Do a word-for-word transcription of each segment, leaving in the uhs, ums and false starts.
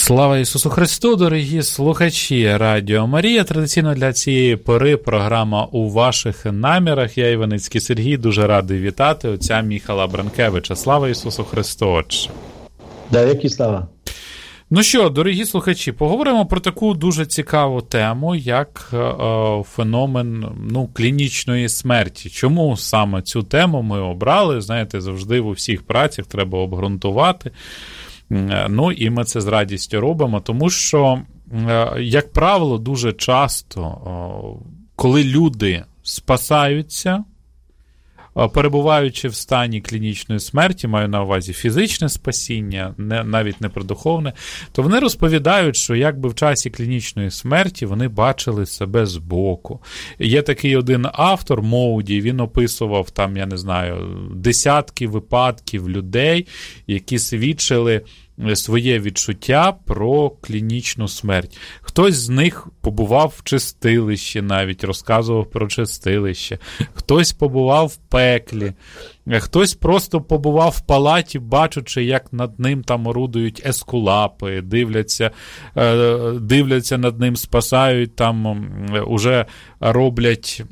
Слава Ісусу Христу, дорогі слухачі Радіо Марія. Традиційно для цієї пори програма «У ваших намірах». Я, Іваницький Сергій, дуже радий вітати отця Міхала Бранкевича. Слава Ісусу Христу, Отче. Да, які слава. Ну що, дорогі слухачі, поговоримо про таку дуже цікаву тему, як е, феномен ну, клінічної смерті. Чому саме цю тему ми обрали? Знаєте, завжди в усіх працях треба обґрунтувати. Ну, і ми це з радістю робимо, тому що, як правило, дуже часто, коли люди спасаються, перебуваючи в стані клінічної смерті, маю на увазі фізичне спасіння, не, навіть не про духовне, то вони розповідають, що якби в часі клінічної смерті вони бачили себе збоку. Є такий один автор, Моуді, він описував там, я не знаю, десятки випадків людей, які свідчили своє відчуття про клінічну смерть. Хтось з них побував в чистилищі навіть, розказував про чистилище. Хтось побував в пеклі. Хтось просто побував в палаті, бачучи, як над ним там орудують ескулапи, дивляться, дивляться над ним, спасають, там уже роблять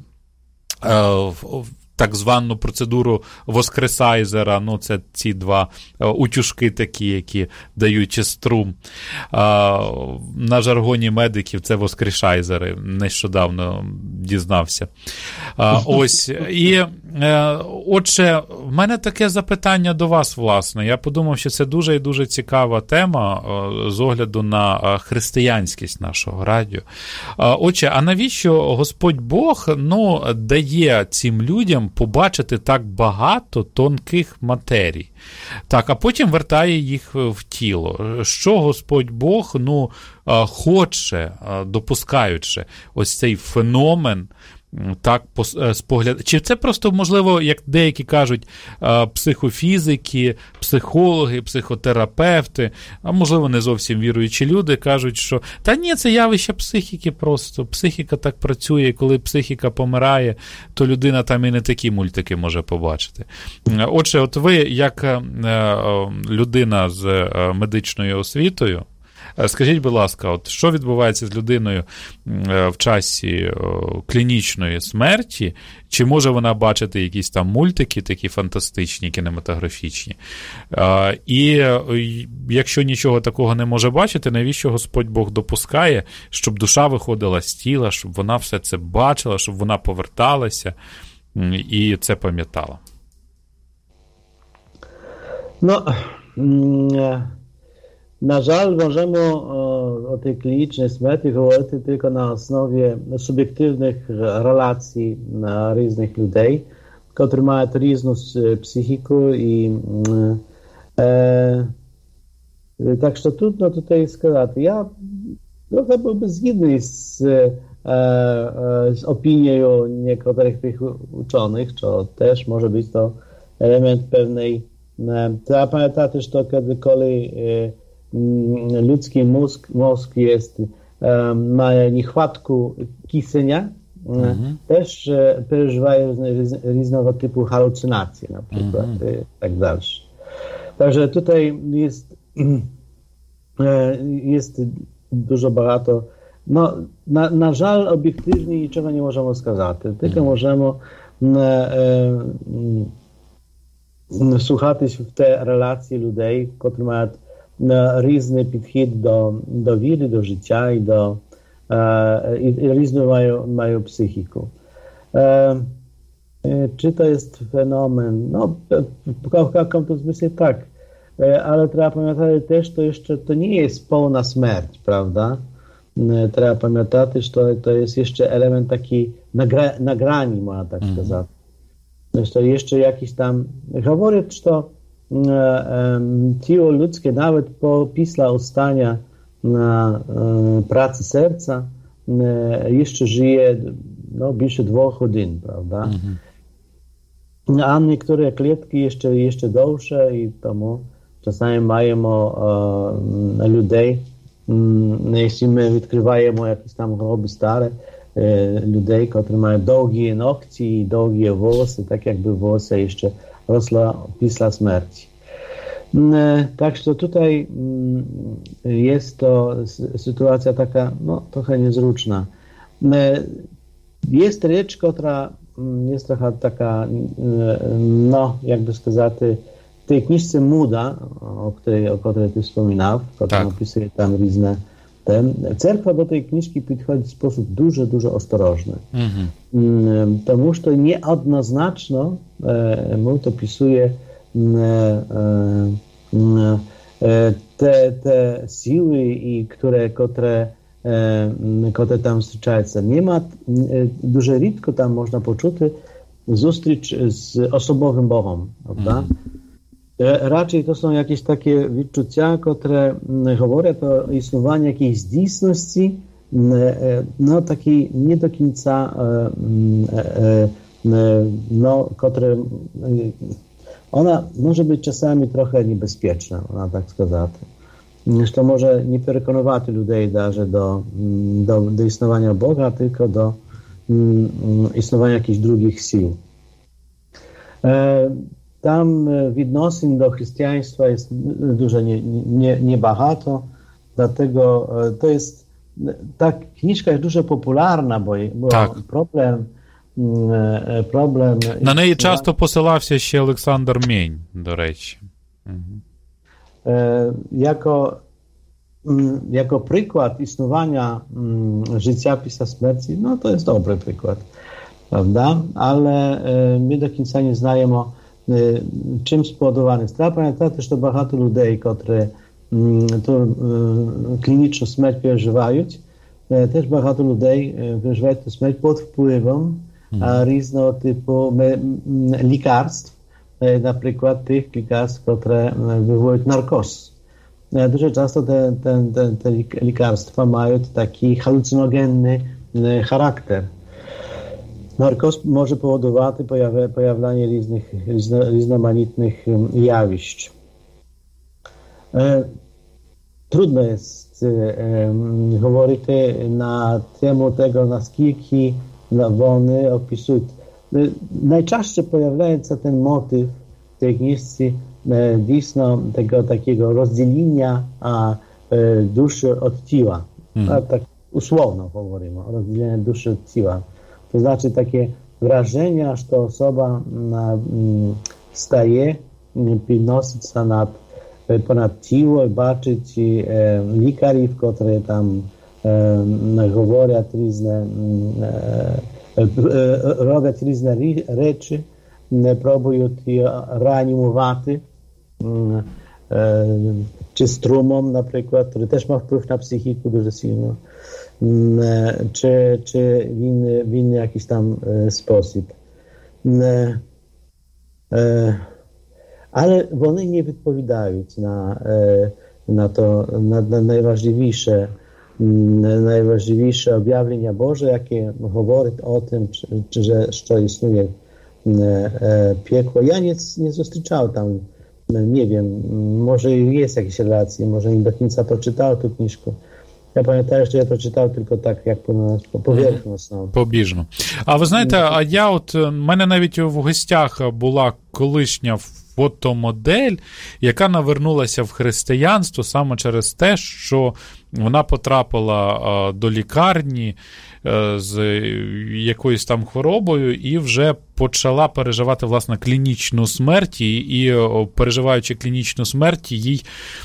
так звану процедуру воскресайзера, ну це ці два утюжки такі, які дають струм. На жаргоні медиків це воскрешайзери, нещодавно дізнався. Ось, і отже, в мене таке запитання до вас, власне. Я подумав, що це дуже і дуже цікава тема з огляду на християнськість нашого радіо. Отже, а навіщо Господь Бог, ну, дає цим людям побачити так багато тонких матерій? Так, а потім вертає їх в тіло. Що Господь Бог, ну, хоче, допускаючи ось цей феномен, так, спогляд... Чи це просто, можливо, як деякі кажуть, психофізики, психологи, психотерапевти, а можливо, не зовсім віруючі люди кажуть, що та ні, це явище психіки просто. Психіка так працює, і коли психіка помирає, то людина там і не такі мультики може побачити. Отже, от ви, як людина з медичною освітою, скажіть, будь ласка, от що відбувається з людиною в часі клінічної смерті? Чи може вона бачити якісь там мультики, такі фантастичні, кінематографічні? І якщо нічого такого не може бачити, навіщо Господь Бог допускає, щоб душа виходила з тіла, щоб вона все це бачила, щоб вона поверталася і це пам'ятала? Ну, na żal możemy o, o tej klinicznej śmierci mówić tylko na osnowie subiektywnych relacji różnych ludzi, którzy mają różną psychikę i e, tak, że trudno tutaj сказати. Ja trochę byłbym zgodny z, e, z opinią niektórych tych uczonych, że też może być to element pewnej. Trzeba pamiętać, że kiedykolwiek ludzki mózg, mózg jest, ma niechłatku kislenia, mm-hmm. też przeżywają różnego typu halucynacje, na przykład, mm-hmm. tak dalsze. Także tutaj jest, jest dużo bardzo, no, na, na żal obiektywnie niczego nie możemy сказати, tylko mm-hmm. możemy wsłuchać w te relacje ludzi, którzy mają різний підхід до, до віри, до життя і до е, і, і різну маю, маю психіку. Е, чи то є феномен? Ну, в якомусь смислі так. Е, але треба пам'ятати те, що ще то не є повна смерть, правда? Е, треба пам'ятати, що то є ще елемент такий на, гра, на грані, можна так сказати. Що ще якісь там говорять, що тіло людське навіть після остання праці серця ще живе no, більше двох годин, правда? Mm-hmm. А niektóre клітки ще, ще довше, і тому czasami маємо uh, людей, якщо ми відкриваємо якісь там гроби старі, людей, які мають довгі ногті і довгі волоси, так якби волосся ще росла після смерті. Tak, że tutaj jest to sytuacja taka, no, trochę niezrучна. Jest rzecz, która jest trochę taka, no, jakby сказати, w tej książce Mooda, o której, o której ty wspominał, która opisuje tam różne ten, cerkwa do tej książki podchodzi w sposób dużo, dużo ostrożny. Mm-hmm. Тому що nieodnoznaczno e, Mood opisuje e, e, te, te siły, i które, które, e, które tam zустрічаються. Nie ma, e, дуже рідко там можна почути зустріч з особовим Богом, prawda? Mm-hmm. Raczej to są jakieś takie відчуття, które говорять o istnieniu jakiejś zdійsności, no takiej nie do końca, no, które ona może być czasami trochę niebezpieczna, ona tak сказати. To może nie przekonywać ludzi даже do, do, do istnienia Boga, tylko do istnienia jakichś drugich sił. Tam відносин do chrześcijaństwa jest dużo nie, nie, niebahato, dlatego to jest, ta książka jest дуже popularna, bo, bo tak. problem, problem... На неї часто посилався ще Олександр Мень, до речі. Jako, jako przykład istnienia życia pisa śmierci, no to jest dobry przykład, prawda? Ale my do końca nie znajemy, czym spowodowany. Trzeba pamiętać, że багато людей, którzy tę kliniczną śmierć przeżywają, też багато людей przeżywają tę śmierć pod wpływem różnego typu lekarstw, na przykład tych lekarstw, które wywołują narkoz. Дуже часто te, te, te, te lekarstwa mają taki halucynogenny charakter. Narkoz może powodować pojawianie różnych, różnorodnych zjawisk. E, trudno jest e, mówić na temat tego, naskільки one opisują. E, najczęściej pojawia się ten motyw w tej książce e, tego takiego rozdzielenia a, e, duszy od ciała. Hmm. A, tak usłowno mówimy o rozdzieleniu duszy od ciała. To znaczy takie wrażenia, że osoba staje, podnosić się nad, ponad ciało i baczyć e, lekarów, które tam e, mówią różne, e, e, robią różne rzeczy, próbują reanimować, e, czy strumom na przykład, który też ma wpływ na psychikę дуже silno. Czy, czy w inny, w inny jakiś tam e, sposób. E, e, ale one nie odpowiadają na, e, na to, na, na najważniejsze, m, najważniejsze objawienia Boże, jakie mówią o tym, czy, czy, że, że istnieje e, piekło. Ja nie, nie zустрічał tam, nie wiem, może jest jakieś relacje, może nie do końca przeczytał tę książkę. Я пам'ятаю, що я прочитав тільки так, як поверхностно. Побіжно. А ви знаєте, а я от, в мене навіть в гостях була колишня фотомодель, яка навернулася в християнство саме через те, що вона потрапила до лікарні з якоюсь там хворобою і вже почала переживати, власне, клінічну смерть, і, переживаючи клінічну смерть, їй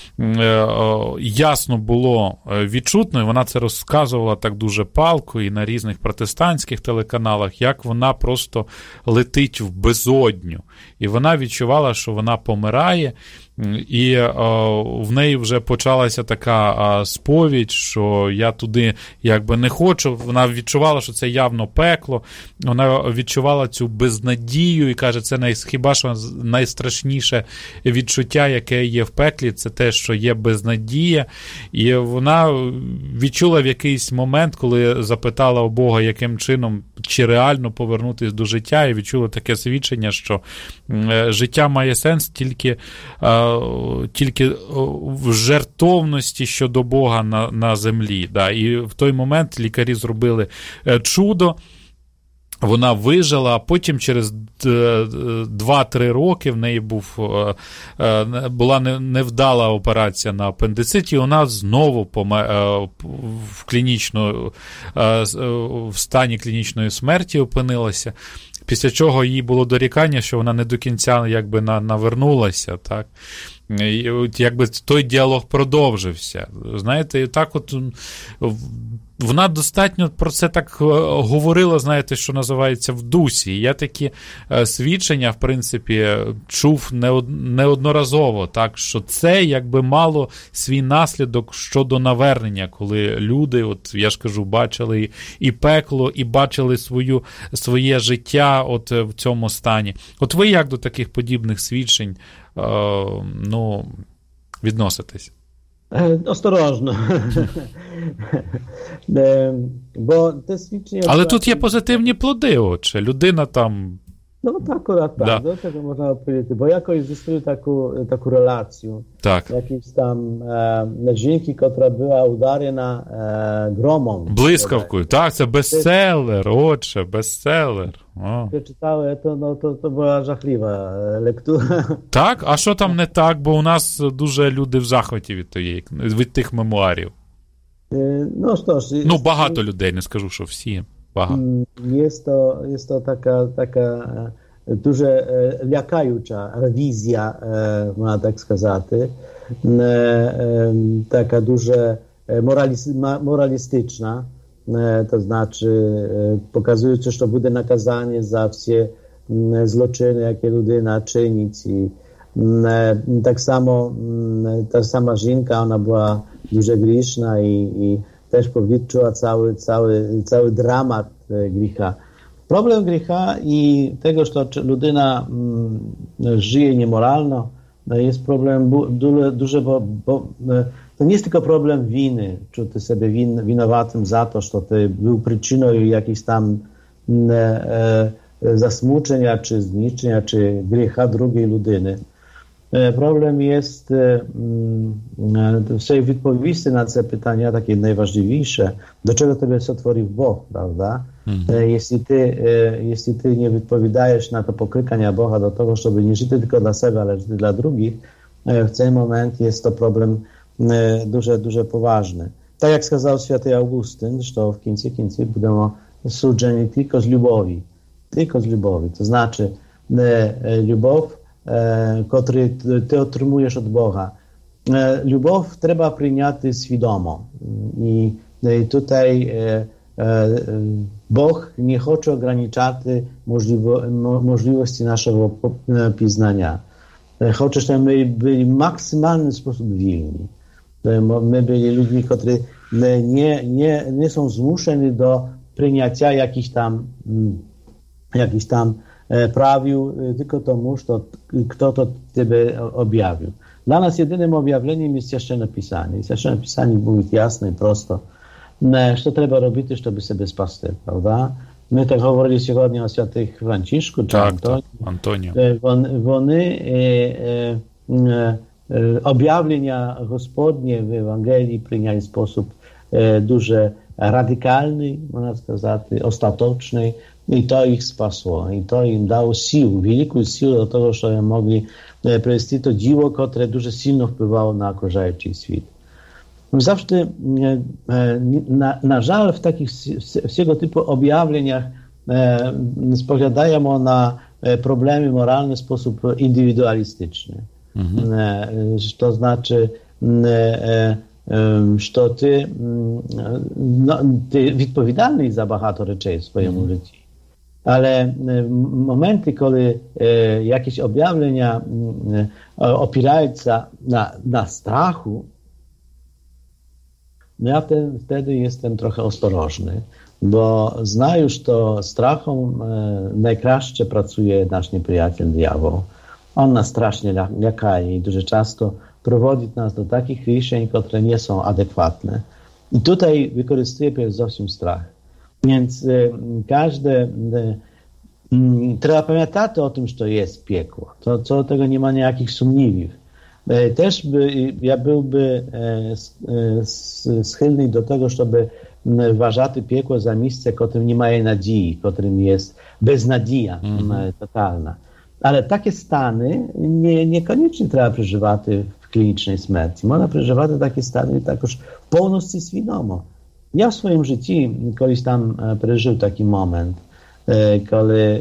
ясно було відчутно, і вона це розказувала так дуже палко і на різних протестантських телеканалах, як вона просто летить в безодню. І вона відчувала, що вона помирає, і о, в неї вже почалася така о, сповідь, що я туди якби не хочу. Вона відчувала, що це явно пекло. Вона відчувала цю безнадію і каже, це най, хіба що найстрашніше відчуття, яке є в пеклі, це те, що є безнадія. І вона відчула в якийсь момент, коли запитала у Бога, яким чином, чи реально повернутися до життя, і відчула таке свідчення, що е, життя має сенс тільки тільки в жертовності щодо Бога на, на землі. Да. І в той момент лікарі зробили чудо, Вона вижила, а потім через два-три роки в неї був, була невдала операція на апендициті, і вона знову в, клінічну, в стані клінічної смерті опинилася, після чого їй було дорікання, що вона не до кінця якби навернулася, так? І якби той діалог продовжився. Знаєте, і так от вона достатньо про це так говорила, знаєте, що називається в дусі. І я такі свідчення, в принципі, чув неодноразово, так, що це якби мало свій наслідок щодо навернення, коли люди, от я ж кажу, бачили і пекло, і бачили свою, своє життя от в цьому стані. От ви як до таких подібних свідчень ну, відноситись? Осторожно. Бо те свідчення... Але тут є позитивні плоди, отже. Людина там... No tak, akurat tak, da. do tego można powiedzieć, bo jakoś zyskuję taką, taką relację, tak. Jakiejś tam e, жінки, która była udarена e, громом. Блискавкою, так, це бестселер, отже, бестселер. О. Прочитали, то, no, to, to była żachliwa lektura. Так? А що там не так? Бо у нас дуже люди в захваті від, тієї, від тих мемуарів. E, no, що ж, ну, багато jest, людей, не скажу, що всі. Jest to, jest to taka, taka дуже лякаюча ревізія, можна так сказати, така дуже moralistyczna, to znaczy pokazujące, що буде наказання за всі злочини, які людина чинить. І так само та сама жінка, вона була дуже грішна і, і też powidczuła cały, cały, cały dramat grzecha. Problem grzecha i tego, że ludyna mm, żyje niemoralno, jest problem du, duży, bo, bo to nie jest tylko problem winy, czy ty sobie win, winowatym za to, że ty był przyczyną jakichś tam e, e, zasmuczenia, czy zniszczenia, czy grzecha drugiej ludyny. Problem jest w swojej odpowiedzi na te pytania, takie najważniejsze, do czego tobie stworzył Bóg, prawda? Mhm. Jeśli ty, jeśli ty nie odpowiadajesz na to pokrykania Boga do tego, żeby nie żyć tylko dla siebie, ale żyć dla drugich, w ten moment jest to problem duże, duże poważny. Tak jak сказал święty Augustyn, że w końcu końców będą sudzeni tylko z lubowi. Tylko z lubowi. To znaczy, lubow, który ty otrzymujesz od Boga. Любов треба прийняти свідомо. І, і tutaj Бог не хоче ograniczати możliwości naszego poznania. Хоче, щоб ми були в максимальний sposób вільні. My byli ludźmi, którzy nie, nie, nie są zmuszeni do przyjęcia jakichś tam, jakichś tam prawił, tylko tomu, że kto to Ciebie objawił. Dla nas jedynym objawleniem jest Święcone Pisanie. I Święcone Pisanie mówi jasno i prosto, co trzeba robić, żeby sobie spasty, prawda? My tak mówili сьогодні o świętych Franciszku czy tak, Antonii. Вони objawienia Gospodnie w Ewangelii przyjęli w sposób дуже radykalny, można сказати, ostateczny. I to ich spasło. I to im dało siłę, wielką siłę do tego, żeby mogli prowadzić to dzieło, które дуже silno wpływało na окружающий świat. Zawsze, na, na żal, w takich wszego typu objawieniach spoglądamy na problemy moralne w sposób indywidualistyczny. Mhm. To znaczy, że ty, no, ty odpowiedzialny za багато речей w swoim mhm. życiu. Ale momenty, kiedy e, jakieś objawienia e, opierają się na, na strachu, no ja ten, wtedy jestem trochę ostrożny, bo znam już to strachom e, najkraще pracuje nasz nieprzyjaciel diabeł. On nas strasznie lakaje i дуже często prowadzi nas do takich решeń, które nie są adekwatne. I tutaj wykorzystuje przede wszystkim strach. Więc y, każde y, y, trzeba pamiętać o tym, że to jest piekło. To, co tego nie ma nejakých sumniwiów. Y, też by, ja byłby y, y, schylny do tego, żeby вважати пекло за місце, котрим немає надії, котрим є безнадія mm-hmm. тотальна. Але такі стани не, неконечно треба переживати в клінічній смерті. Можна переживати такі стани також повністю свідомо. Я в своєму житті колись там пережив такий момент, коли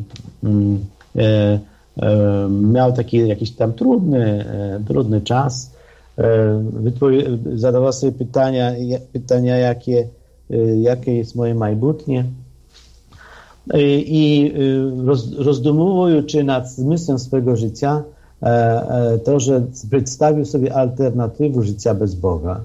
miał taki jakiś tam trudny, trudny czas, zadawał sobie pytania, pytania jakie, jakie jest moje майбутнє. I roz, rozdumując nad zmysłem swojego życia, to, że przedstawił sobie alternatywę życia bez Boga.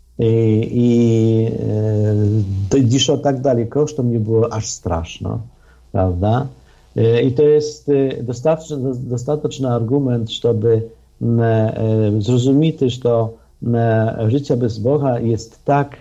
I gdzieś o tak daleko, że to mnie było aż straszno, prawda? I to jest dostateczny, dostateczny argument, żeby zrozumieć, że to życie bez Boga jest tak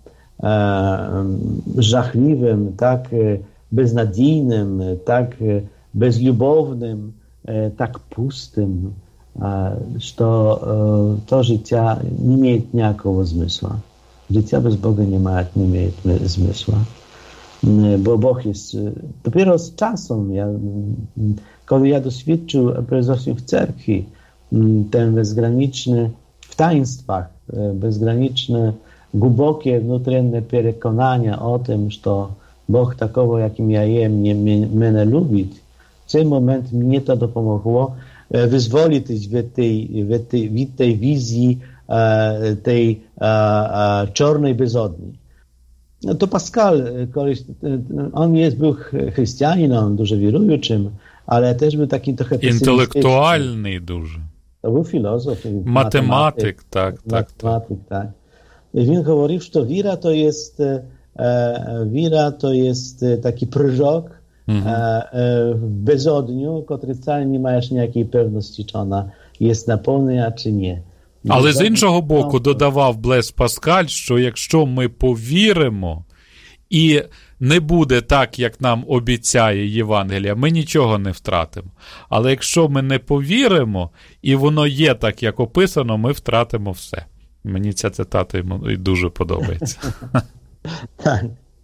żachliwym, tak beznadziejnym, tak bezlubownym, tak pustym, że to, to życie nie ma ніякого zmysła. Życie bez Boga nie ma, nie ma zmysła. Bo Bóg jest dopiero z czasem, ja, kiedy ja doświadczył prezencji w cerkwi, ten bezgraniczny, w taństwach, bezgraniczne, głębokie, wewnętrzne przekonania o tym, że Bóg takowo, jakim ja jem, mnie lubi, w tym moment mnie to dopomogło wyzwolić w tej, w tej, w tej wizji tej czarnej bezodni. To Pascal, on jest, był chrześcijaninem, dużo wierującym, ale też był taki trochę intelektualny duży. To był filozof. Matematyk, matematyk tak, tak. Matematyk, tak. I on mówił, że wiara to jest, wiara to jest taki próżok mhm. w bezodniu, który wcale nie ma jeszcze ніякої pewności, czy ona jest napełniona, czy nie. Але з іншого боку додавав Блес Паскаль, що якщо ми повіримо і не буде так, як нам обіцяє Євангелія, ми нічого не втратимо. Але якщо ми не повіримо, і воно є так, як описано, ми втратимо все. Мені ця цитата дуже подобається. Так.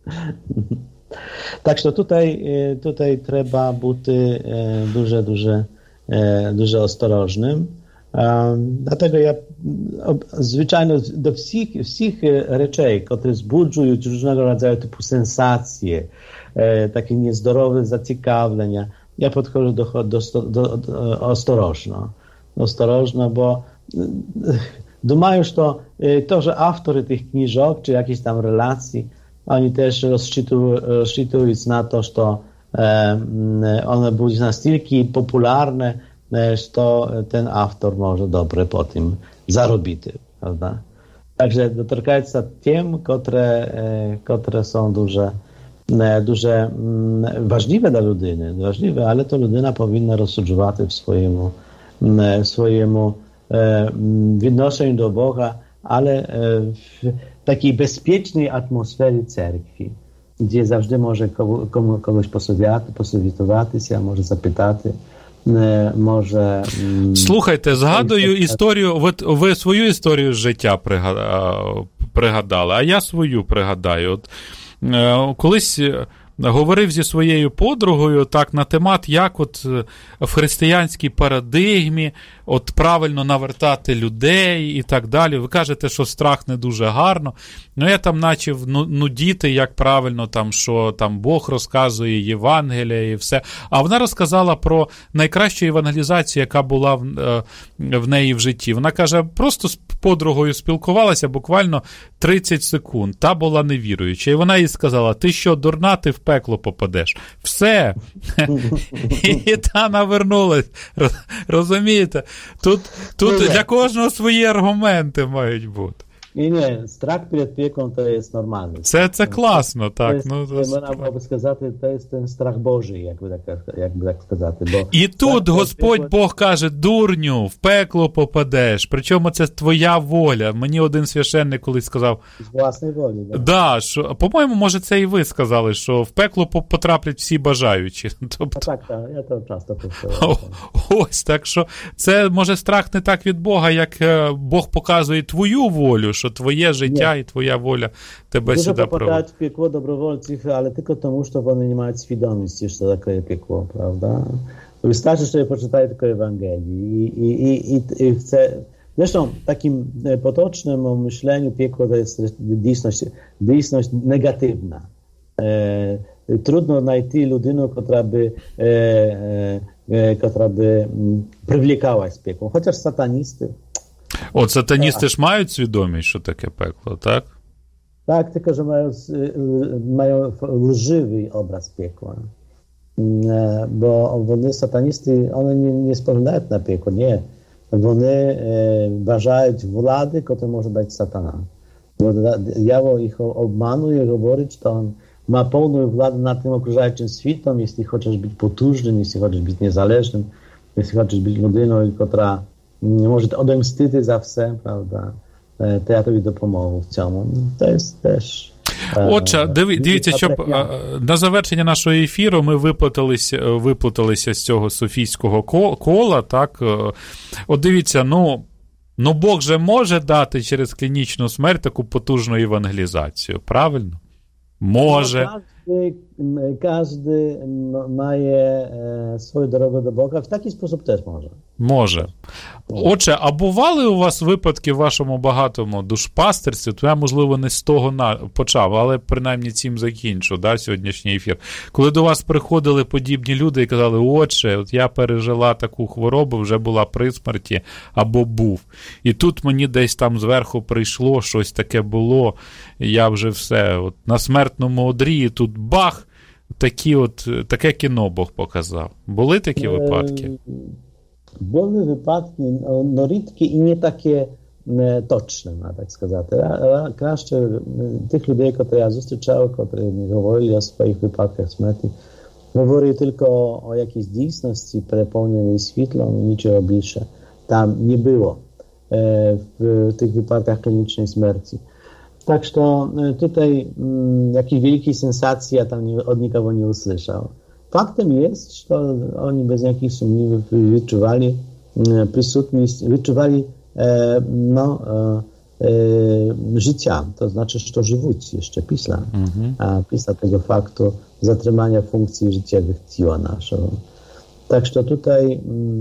Так що tutaj, tutaj треба бути дуже, дуже, дуже осторожним. Dlatego ja zwyczajnie do wszystkich, wszystkich rzeczy, które wzbudzają różnego rodzaju typu sensacje, takie niezdrowe zaciekawienia, ja podchodzę do, do, do, do ostrożno. Ostrożno, bo думаю, że to, że autorzy tych książek, czy jakichś tam relacji, oni też rozczytują, rozczytują na to, że one będą na tyle popularne, że to ten autor może dobrze po tym zarobić, prawda? Także dotykając się tym, które, które są duże, duże ważliwe dla ludyny, ważliwe, ale to ludyna powinna rozsądzować w swojemu, w swojemu відношенню do Boga, ale w takiej bezpiecznej atmosferze cerkwi, gdzie zawsze może komu, kogoś посовітувати, може запитати, може... Слухайте, згадую історію, ви, ви свою історію з життя пригадали, а я свою пригадаю. От, колись говорив зі своєю подругою так на темат, як от в християнській парадигмі от правильно навертати людей і так далі. Ви кажете, що страх не дуже гарно. Ну, я там начав нудіти, як правильно там, що там Бог розказує Євангелія і все. А вона розказала про найкращу евангелізацію, яка була в, в неї в житті. Вона каже, просто з подругою спілкувалася буквально тридцять секунд. Та була невіруюча. І вона їй сказала, ти що, дурна, ти в пекло попадеш. Все. І та навернулась. Розумієте? Тут, тут для кожного свої аргументи мають бути. Ні, ні, страх перед пеклом то є нормальний. Це, це класно, так. Є, ну, можна було б сказати, це є ten страх Божий, як би так, як би так сказати. Бо і тут Господь пекло... Бог каже, дурню, в пекло попадеш, причому це твоя воля. Мені один священник колись сказав... З власної волі, так. Да, що, по-моєму, може це і ви сказали, що в пекло потраплять всі бажаючі. Тобто... Так, так, я то часто повторюю. Ось, так що це, може, страх не так від Бога, як Бог показує твою волю, що що твоє життя і твоя воля тебе Дуже сюди проводить. попадають в пекло добровольців, але тільки тому, що вони не мають свідомості, що таке пекло, правда? Wystarczy, że poczytają tylko Ewangelię i, i, i, i chcę... Zresztą w takim potocznym myśleniu piekło to jest dійсність, dійсність negatywna. E, trudno znайти людину, która by, e, e, która by привлікалась з пеклом. Хоча ж сатаністи. От сатаністи ж мають свідомість, що таке пекло, так? Так, tylko że mają, mają lżywy obraz piekła. Бо вони сатаністи, вони не, не споглядають на пекло, ні. Вони е, бажають влади, яку може дати сатана. Бо диявол їх обманує, говорить, що він має повну владу над тим окружаючим світом, якщо хочеш бути потужним, якщо хочеш бути незалежним, якщо хочеш бути людиною, яка може одемстити за все, правда, то я тобі допоможу в цьому. Це є теж... Отже, диві, дивіться, щоб на завершення нашого ефіру ми виплуталися, виплуталися з цього софійського кола, так? От дивіться, ну, ну Бог же може дати через клінічну смерть таку потужну евангелізацію, правильно? Може. Każdy, każdy має свою дорогу до Бога, в такий спосіб теж може. Може. Отже, а бували у вас випадки в вашому багатому душпастерстві, то я, можливо, не з того на... почав, але принаймні цим закінчу, да, сьогоднішній ефір. Коли до вас приходили подібні люди і казали, отче, от я пережила таку хворобу, вже була при смерті, або був. І тут мені десь там зверху прийшло, щось таке було, і я вже все, от на смертному одрі, і тут бах, такі от, таке кіно Бог показав. Були такі випадки? Були випадки, но рідкі і не такі точні, так сказати. Краще тих людей, які я зустрічав, які мені говорили о своїх випадках смерті, говорили тільки о якійсь дійсності, переповненій світлом, нічого більше там не було в тих випадках клінічної смерті. Так що tutaj jakiej wielkiej sensacji ja tam nie, od nikogo nie usłyszał. Faktem jest, że oni bez jakichś sumniów wyczuwali присутність, wyczuwali e, no, e, e, życia, to znaczy, że żywуть jeszcze pisla, mm-hmm. a pisla tego faktu zatrzymania funkcji życiowych ciała naszego. Tak, że tutaj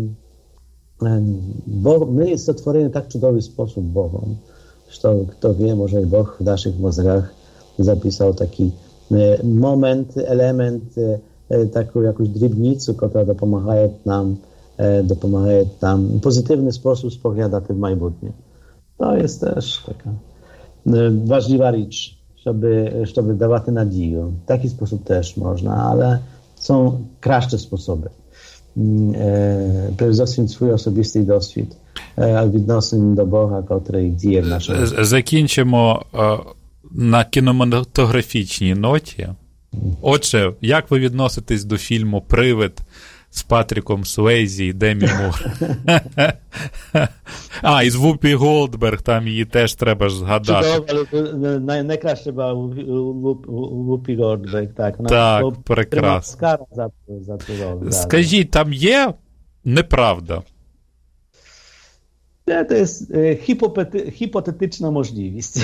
bo my stworzymy tak cudowny sposób Bogom, że kto wie, może i Bóg w naszych mózgach zapisał taki moment, element, taką jakąś drobnicę, która dopomaga nam, dopomaga nam w pozytywny sposób spoglądać w майбутнє. To jest też taka ważna rzecz, żeby, żeby dawać nadzieję. W taki sposób też można, ale są kraszcze sposoby. Przede wszystkim swój osobisty doswід відносин до Бога, котрий діє в нашому. Закінчимо на кінематографічній ноті. Отже, як ви відноситесь до фільму «Привид» з Патріком Суейзі і Демі Мур? А, і з Вупі Голдберг, там її теж треба ж згадати. Чудово, найкраще була Вупі Голдберг, так. Так, прекрасно. Скажіть, там є неправда? To jest hipotetyczna możliwość.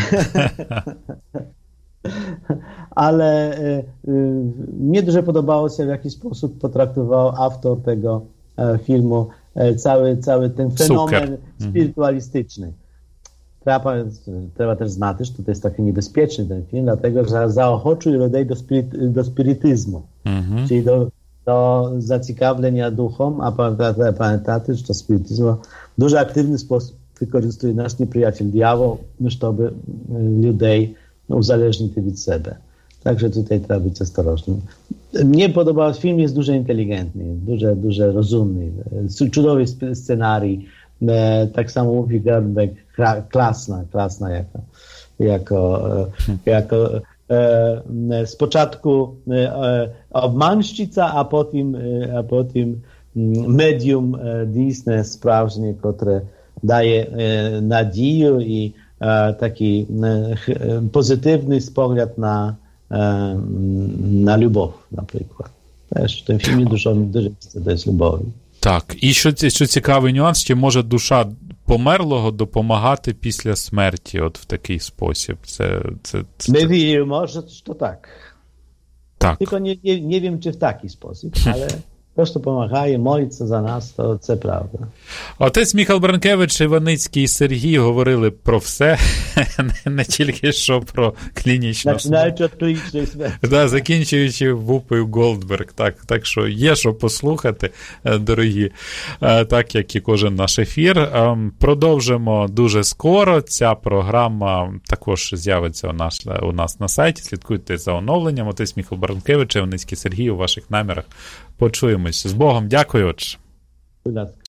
Ale mnie dużo podobało się, w jaki sposób potraktował autor tego filmu cały, cały ten fenomen Super. spirytualistyczny. Trzeba, trzeba też znać, że to jest taki niebezpieczny ten film, dlatego że zaochoczuje ludzi do, spiryt, do spirytyzmu, mm-hmm. czyli do, do zaciekawienia duchom, a pamiętacie, że to spirytyzm w дуже aktywny sposób wykorzystuje nasz nieprzyjaciel diabeł, żeby ludzi uzależnić od siebie. Także tutaj trzeba być ostrożnym. Mnie podobał film, jest дуже inteligentny, дуже, дуже rozumny, cudowny scenariusz, tak samo mówi Garbek, klasna, klasna jako, jako, jako e, z początku e, obmanszczyca, a potem, a potem medium dійсне, sправжнє, które daje e, nadzieję i e, taki e, pozytywny spogląd na, e, na любов, na przykład. Też w tym filmie dużo, dużo jest lubowi. Так, і що, що цікавий нюанс, чи може душа померлого допомагати після смерті, от в такий спосіб. Це, це, це, My wierzymy, że to tak. Так. Tylko nie, nie, nie wiem, czy w taki sposób, ale to, що допомагає, молиться за нас, то це правда. Отець Міхал Бранкевич, Іваницький і Сергій говорили про все, не тільки що про клінічну смерть. Починаючи від клінічної смерті. Да, закінчуючи Вупою Голдберг. Так, так що є що послухати, дорогі, так як і кожен наш ефір. Продовжимо дуже скоро. Ця програма також з'явиться у нас, у нас на сайті. Слідкуйте за оновленням. Отець Міхал Бранкевич, Іваницький Сергій у ваших намірах. Почуємось. З Богом. Дякую. Будь ласка.